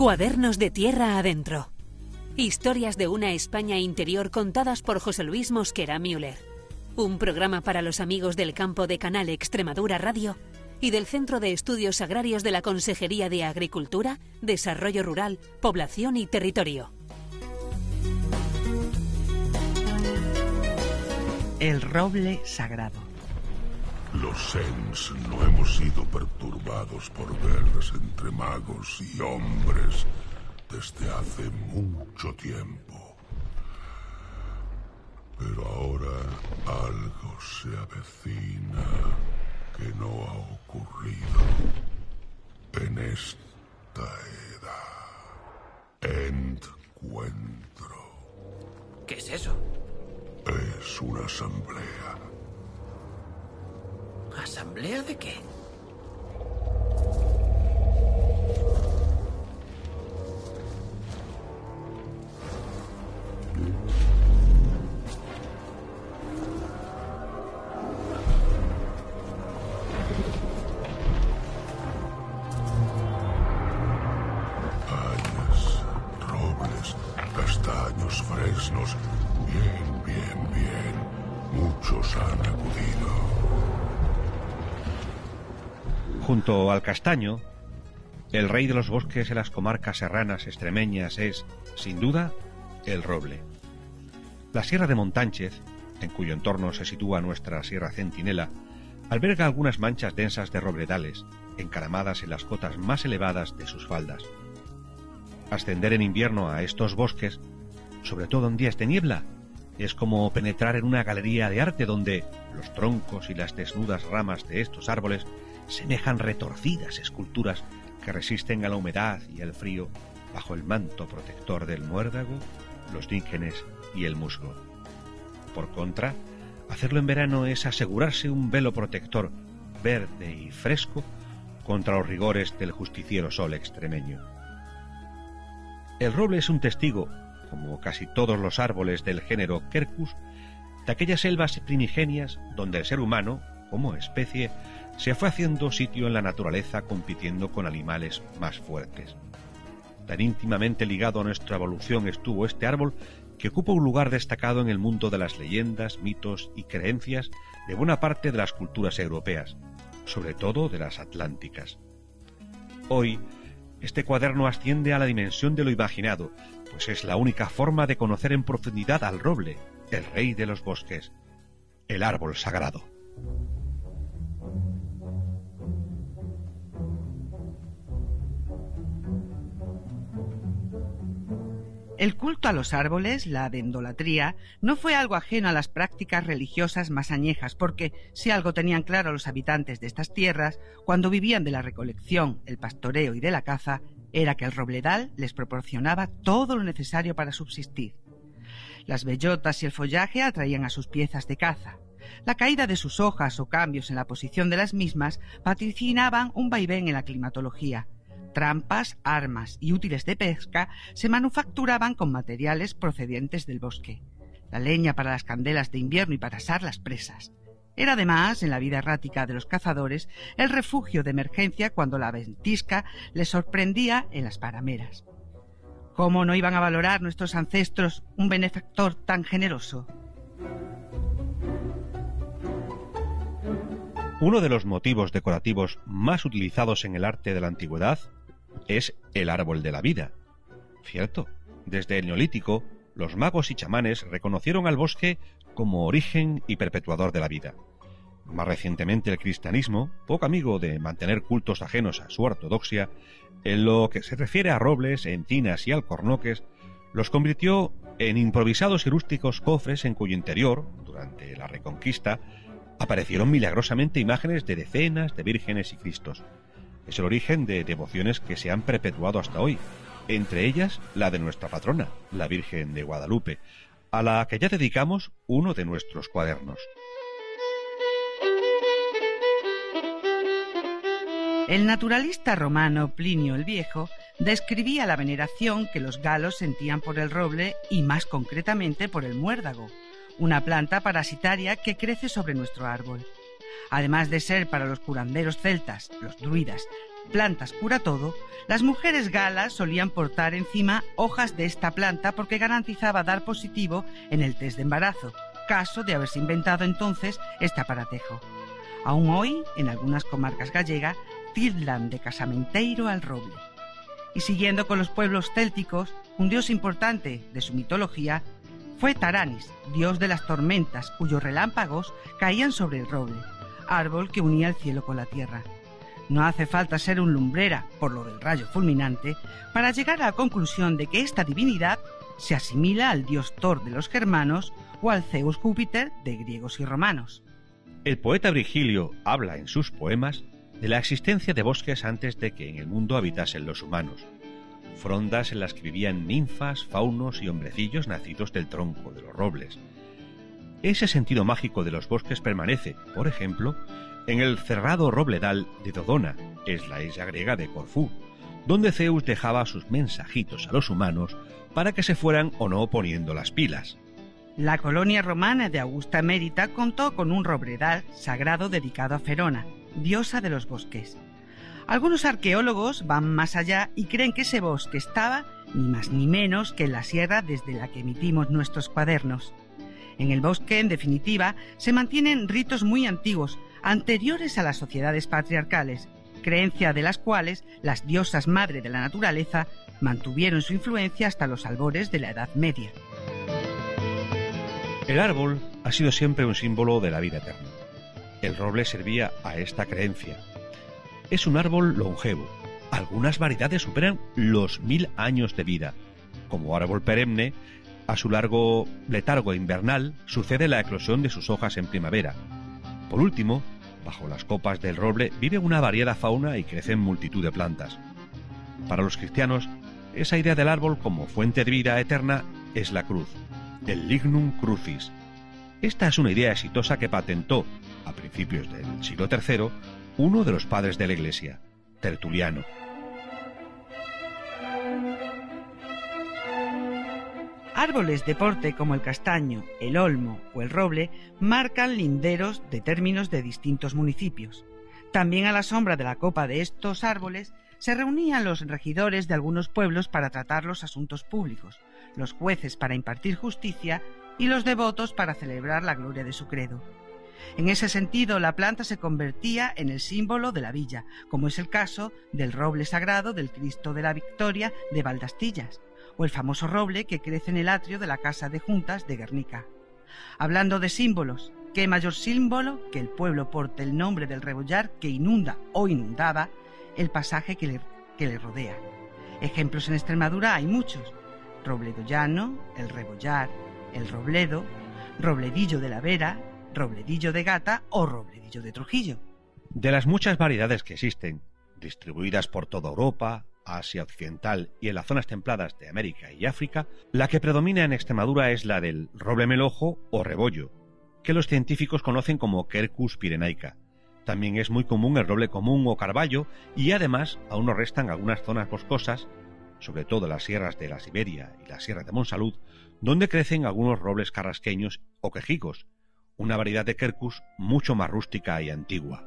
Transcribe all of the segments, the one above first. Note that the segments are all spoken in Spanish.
Cuadernos de tierra adentro. Historias de una España interior contadas por José Luis Mosquera Müller. Un programa para los amigos del campo de Canal Extremadura Radio y del Centro de Estudios Agrarios de la Consejería de Agricultura, Desarrollo Rural, Población y Territorio. El roble sagrado. Los Sens no hemos sido perturbados por guerras entre magos y hombres desde hace mucho tiempo. Pero ahora algo se avecina que no ha ocurrido en esta edad. Encuentro. ¿Qué es eso? Es una asamblea. ¿Asamblea de qué? Hayas, robles, castaños, fresnos. Bien. Muchos han acudido. Junto al castaño, el rey de los bosques en las comarcas serranas extremeñas es, sin duda, el roble. La Sierra de Montánchez, en cuyo entorno se sitúa nuestra Sierra Centinela, alberga algunas manchas densas de robledales, encaramadas en las cotas más elevadas de sus faldas. Ascender en invierno a estos bosques, sobre todo en días de niebla, es como penetrar en una galería de arte donde los troncos y las desnudas ramas de estos árboles semejan retorcidas esculturas que resisten a la humedad y al frío bajo el manto protector del muérdago, los líquenes y el musgo. Por contra, hacerlo en verano es asegurarse un velo protector verde y fresco contra los rigores del justiciero sol extremeño. El roble es un testigo, como casi todos los árboles del género Quercus, de aquellas selvas primigenias donde el ser humano, como especie, se fue haciendo sitio en la naturaleza compitiendo con animales más fuertes. Tan íntimamente ligado a nuestra evolución estuvo este árbol que ocupa un lugar destacado en el mundo de las leyendas, mitos y creencias de buena parte de las culturas europeas, sobre todo de las atlánticas. Hoy, este cuaderno asciende a la dimensión de lo imaginado, pues es la única forma de conocer en profundidad al roble, el rey de los bosques, el árbol sagrado. El culto a los árboles, la dendolatría, no fue algo ajeno a las prácticas religiosas más añejas, porque si algo tenían claro los habitantes de estas tierras, cuando vivían de la recolección, el pastoreo y de la caza, era que el robledal les proporcionaba todo lo necesario para subsistir. Las bellotas y el follaje atraían a sus piezas de caza. La caída de sus hojas o cambios en la posición de las mismas vaticinaban un vaivén en la climatología. Trampas, armas y útiles de pesca se manufacturaban con materiales procedentes del bosque. La leña para las candelas de invierno y para asar las presas. Era además, en la vida errática de los cazadores, el refugio de emergencia cuando la ventisca les sorprendía en las parameras. ¿Cómo no iban a valorar nuestros ancestros un benefactor tan generoso? Uno de los motivos decorativos más utilizados en el arte de la antigüedad es el árbol de la vida. Cierto, desde el Neolítico, los magos y chamanes reconocieron al bosque como origen y perpetuador de la vida. Más recientemente el cristianismo, poco amigo de mantener cultos ajenos a su ortodoxia, en lo que se refiere a robles, encinas y alcornoques, los convirtió en improvisados y rústicos cofres en cuyo interior, durante la Reconquista, aparecieron milagrosamente imágenes de decenas de vírgenes y cristos. Es el origen de devociones que se han perpetuado hasta hoy, entre ellas la de nuestra patrona, la Virgen de Guadalupe, a la que ya dedicamos uno de nuestros cuadernos. El naturalista romano Plinio el Viejo describía la veneración que los galos sentían por el roble y más concretamente por el muérdago, una planta parasitaria que crece sobre nuestro árbol. Además de ser para los curanderos celtas, los druidas, plantas cura todo, las mujeres galas solían portar encima hojas de esta planta porque garantizaba dar positivo en el test de embarazo, caso de haberse inventado entonces este aparatejo. Aún hoy, en algunas comarcas gallegas, tildan de casamenteiro al roble. Y siguiendo con los pueblos célticos, un dios importante de su mitología fue Taranis, dios de las tormentas, cuyos relámpagos caían sobre el roble, árbol que unía el cielo con la tierra. No hace falta ser un lumbrera, por lo del rayo fulminante, para llegar a la conclusión de que esta divinidad se asimila al dios Thor de los germanos o al Zeus Júpiter de griegos y romanos. El poeta Virgilio habla en sus poemas de la existencia de bosques antes de que en el mundo habitasen los humanos, frondas en las que vivían ninfas, faunos y hombrecillos nacidos del tronco de los robles. Ese sentido mágico de los bosques permanece, por ejemplo, en el cerrado robledal de Dodona, es la isla griega de Corfú, donde Zeus dejaba sus mensajitos a los humanos para que se fueran o no poniendo las pilas. La colonia romana de Augusta Mérita contó con un robledal sagrado dedicado a Ferona, diosa de los bosques. Algunos arqueólogos van más allá y creen que ese bosque estaba ni más ni menos que en la sierra desde la que emitimos nuestros cuadernos. En el bosque, en definitiva, se mantienen ritos muy antiguos, anteriores a las sociedades patriarcales, creencia de las cuales las diosas madre de la naturaleza mantuvieron su influencia hasta los albores de la Edad Media. El árbol ha sido siempre un símbolo de la vida eterna. El roble servía a esta creencia. Es un árbol longevo. Algunas variedades superan los 1000 años de vida. Como árbol perenne, a su largo letargo invernal sucede la eclosión de sus hojas en primavera. Por último, bajo las copas del roble vive una variada fauna y crecen multitud de plantas. Para los cristianos, esa idea del árbol como fuente de vida eterna es la cruz, el lignum crucis. Esta es una idea exitosa que patentó, a principios del siglo III, uno de los padres de la Iglesia, Tertuliano. Árboles de porte como el castaño, el olmo o el roble marcan linderos de términos de distintos municipios. También a la sombra de la copa de estos árboles se reunían los regidores de algunos pueblos para tratar los asuntos públicos, los jueces para impartir justicia y los devotos para celebrar la gloria de su credo. En ese sentido, la planta se convertía en el símbolo de la villa, como es el caso del roble sagrado del Cristo de la Victoria de Valdastillas, o el famoso roble que crece en el atrio de la Casa de Juntas de Guernica. Hablando de símbolos, ¿qué mayor símbolo que el pueblo porte el nombre del rebollar que inunda o inundaba el pasaje que le rodea? Ejemplos en Extremadura hay muchos: Robledo Llano, el Rebollar, el Robledo, Robledillo de la Vera, Robledillo de Gata o Robledillo de Trujillo. De las muchas variedades que existen, distribuidas por toda Europa, Asia Occidental y en las zonas templadas de América y África, la que predomina en Extremadura es la del roble melojo o rebollo, que los científicos conocen como Quercus pyrenaica. También es muy común el roble común o carballo y además aún nos restan algunas zonas boscosas, sobre todo las sierras de la Siberia y la sierra de Monsalud, donde crecen algunos robles carrasqueños o quejigos, una variedad de Quercus mucho más rústica y antigua.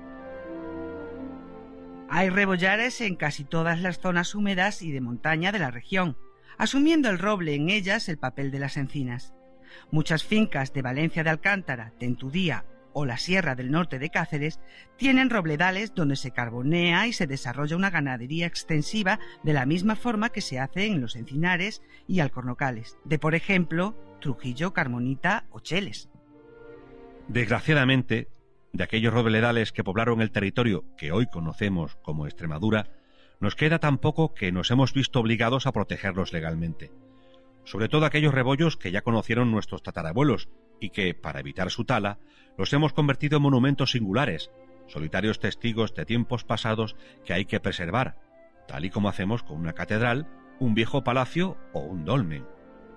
Hay rebollares en casi todas las zonas húmedas y de montaña de la región, asumiendo el roble en ellas el papel de las encinas. Muchas fincas de Valencia de Alcántara, Tentudía o la Sierra del Norte de Cáceres tienen robledales donde se carbonea y se desarrolla una ganadería extensiva de la misma forma que se hace en los encinares y alcornocales, de por ejemplo Trujillo, Carmonita o Cheles. Desgraciadamente, de aquellos robledales que poblaron el territorio que hoy conocemos como Extremadura, nos queda tan poco que nos hemos visto obligados a protegerlos legalmente. Sobre todo aquellos rebollos que ya conocieron nuestros tatarabuelos y que, para evitar su tala, los hemos convertido en monumentos singulares, solitarios testigos de tiempos pasados que hay que preservar, tal y como hacemos con una catedral, un viejo palacio o un dolmen.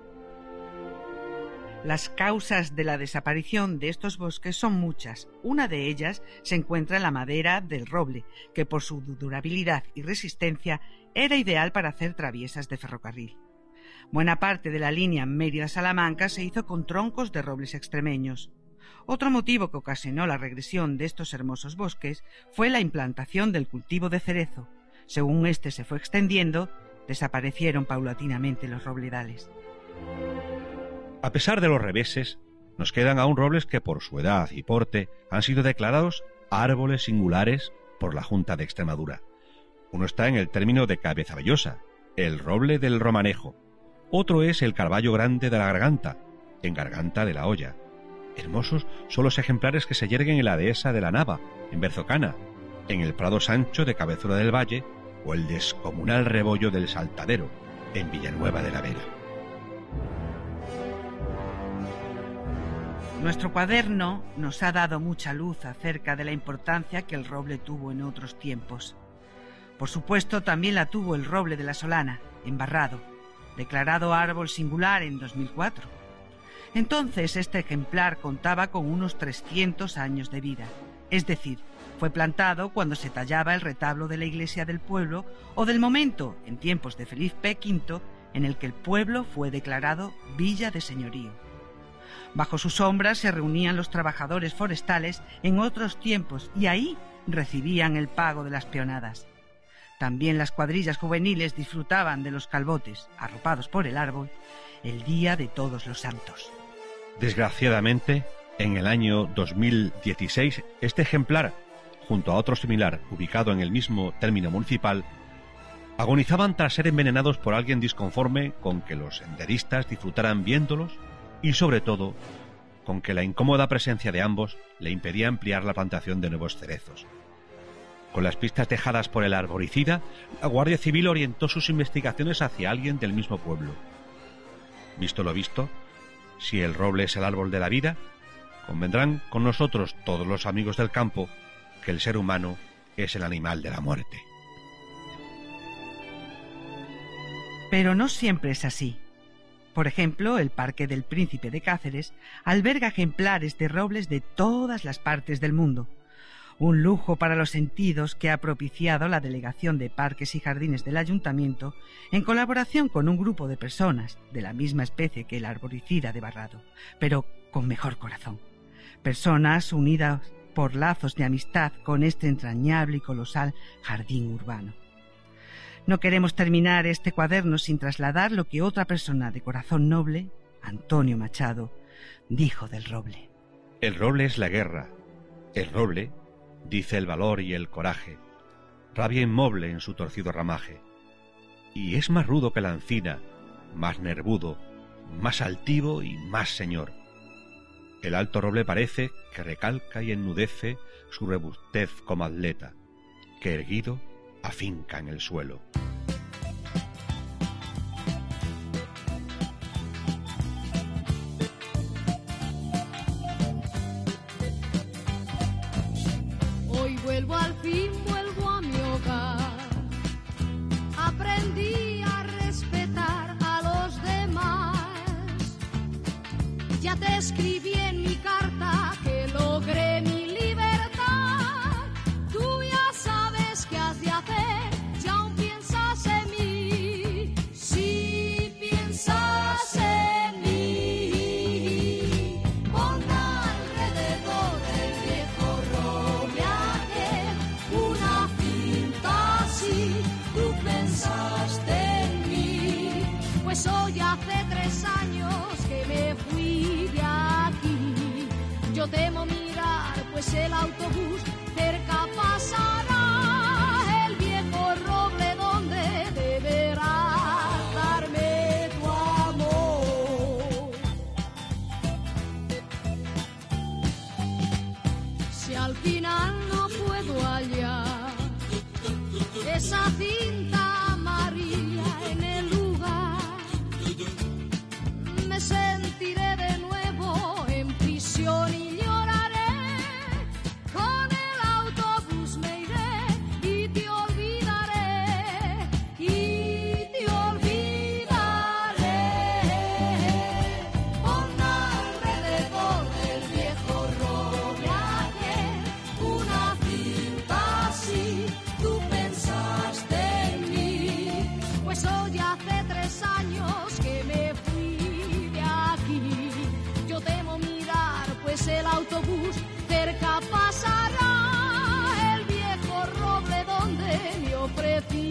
Las causas de la desaparición de estos bosques son muchas. Una de ellas se encuentra en la madera del roble, que por su durabilidad y resistencia era ideal para hacer traviesas de ferrocarril. Buena parte de la línea Mérida-Salamanca se hizo con troncos de robles extremeños. Otro motivo que ocasionó la regresión de estos hermosos bosques fue la implantación del cultivo de cerezo. Según este se fue extendiendo, desaparecieron paulatinamente los robledales. A pesar de los reveses, nos quedan aún robles que por su edad y porte han sido declarados árboles singulares por la Junta de Extremadura. Uno está en el término de Cabezabellosa, el roble del Romanejo. Otro es el carballo grande de la Garganta, en Garganta de la Hoya. Hermosos son los ejemplares que se yerguen en la dehesa de la Nava, en Berzocana, en el Prado Sancho de Cabezuela del Valle o el descomunal rebollo del Saltadero, en Villanueva de la Vera. Nuestro cuaderno nos ha dado mucha luz acerca de la importancia que el roble tuvo en otros tiempos. Por supuesto, también la tuvo el roble de la Solana, en Barrado, declarado árbol singular en 2004. Entonces, este ejemplar contaba con unos 300 años de vida, es decir, fue plantado cuando se tallaba el retablo de la iglesia del pueblo o del momento, en tiempos de Felipe V, en el que el pueblo fue declarado villa de señorío. Bajo su sombra se reunían los trabajadores forestales en otros tiempos y ahí recibían el pago de las peonadas. También las cuadrillas juveniles disfrutaban de los calbotes, arropados por el árbol, el día de Todos los Santos. Desgraciadamente, en el año 2016, este ejemplar, junto a otro similar ubicado en el mismo término municipal, agonizaban tras ser envenenados por alguien disconforme con que los senderistas disfrutaran viéndolos y, sobre todo, con que la incómoda presencia de ambos le impedía ampliar la plantación de nuevos cerezos. Con las pistas dejadas por el arboricida, la Guardia Civil orientó sus investigaciones hacia alguien del mismo pueblo. Visto lo visto, si el roble es el árbol de la vida, convendrán con nosotros todos los amigos del campo que el ser humano es el animal de la muerte. Pero no siempre es así. Por ejemplo, el Parque del Príncipe de Cáceres alberga ejemplares de robles de todas las partes del mundo. Un lujo para los sentidos que ha propiciado la Delegación de Parques y Jardines del Ayuntamiento en colaboración con un grupo de personas de la misma especie que el arboricida de Barrado, pero con mejor corazón. Personas unidas por lazos de amistad con este entrañable y colosal jardín urbano. No queremos terminar este cuaderno sin trasladar lo que otra persona de corazón noble, Antonio Machado, dijo del roble. El roble es la guerra. El roble dice el valor y el coraje, rabia inmoble en su torcido ramaje. Y es más rudo que la encina, más nervudo, más altivo y más señor. El alto roble parece que recalca y ennudece su robustez como atleta, que erguido afinca en el suelo. Hoy vuelvo al fin, vuelvo a mi hogar. Aprendí a respetar a los demás. Ya te escribí en mi carta que logré mi libertad. Tú ya sabes qué has de hacer, si aún piensas en mí. Si piensas en mí, pon alrededor del viejo roble aquel una cinta así. Tú pensaste en mí, pues hoy hace 3 años que me fui de aquí. Yo temo mirar, pues el autobús cerca pasará. El viejo roble donde deberá darme tu amor. Si al final no puedo hallar esa cinta amarilla en el lugar, me sentiré de nuevo en prisión y lloraré. Con el autobús me iré y te olvidaré, y te olvidaré. Pon alrededor del viejo roble aquel una cinta así. Tú pensaste prefiero